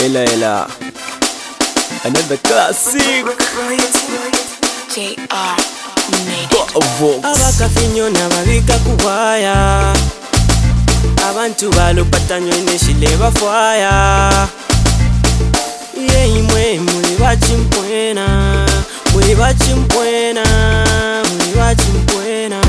Ella, another classic. JR Vox. Abakafinyo nababika kuwaya, abantu balupatanywe neshile bafwaya. Imwe muli bachimpwena, muli bachimpwena, muli bachimpwena.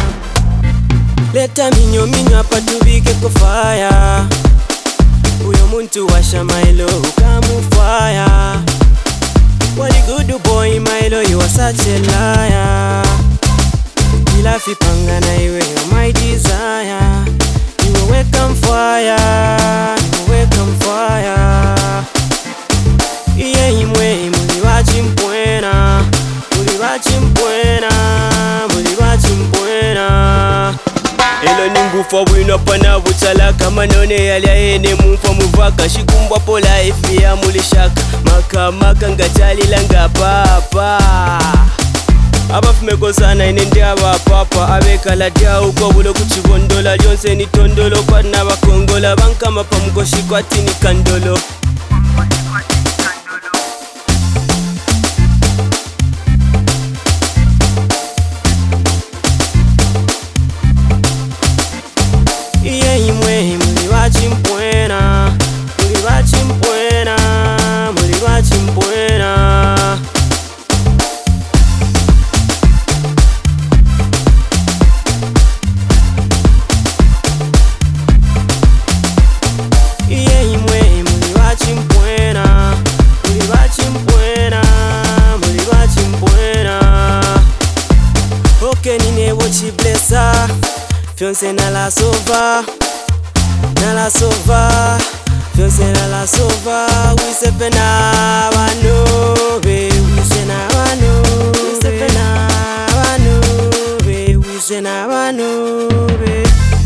Leta minyo apa tubike kufaya, uyo muntu washa mailo ukamufaya. What a good boy, Milo, you are such a liar. Ilafi pangana iwe, you're my desire. You will welcome fire, you will welcome fire. Imwe muli bachimpwena, muli bachimpwena, muli bachimpwena. Elo ningufa bwino pana buchala kama none yalia ene mumfa muvaka shikumbwa pola ifi ya mulishaka maka ngachali langa papa abafume sana inende abapapa abekala dia uko bulo kuchibondola lyonse ni tondolo kwa nabakongola bankama pamukoshi kwa tini kandolo. Imwe muli bachimpwena, muli bachimpwena, muli bachimpwena. Imwe muli bachimpwena, muli bachimpwena, muli bachimpwena. Okay nine wochi blessa, fiance na la sova. Nala sova, fiance nala sova. We sepe na wanobe, we se na wanobe. We sepe na wanobe, we se na wanobe.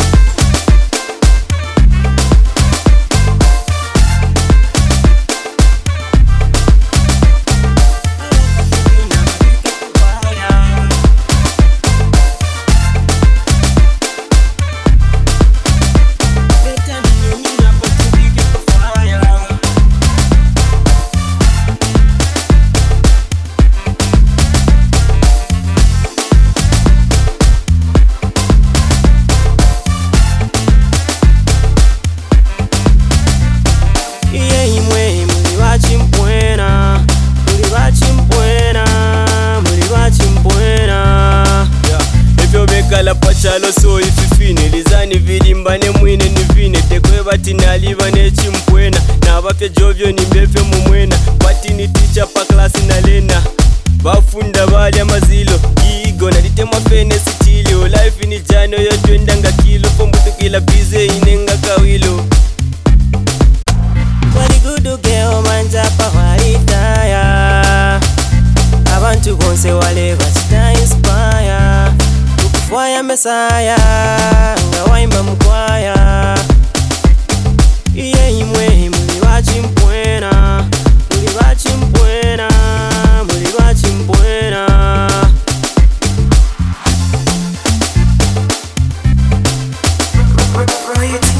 Kala pachalo so ififine lizani vilimbane mwine nivine tekwe bati naliba nechimpwena na bafya jovyo nimbefe mumwena bati ni teacher pa klasi na lena bafunda bali amazilo igo nalitemwa fene sitilio life ni jano yo twendanga kilo pombutu kila bize inenga kawilo. What a good girl manja pa waritaya, abantu bonse wale bachita inspire. Waya mesaya, nga waimba mkwaya. Imwe muli bachimpwena, muli bachimpwena, muli bachimpwena. Royalty.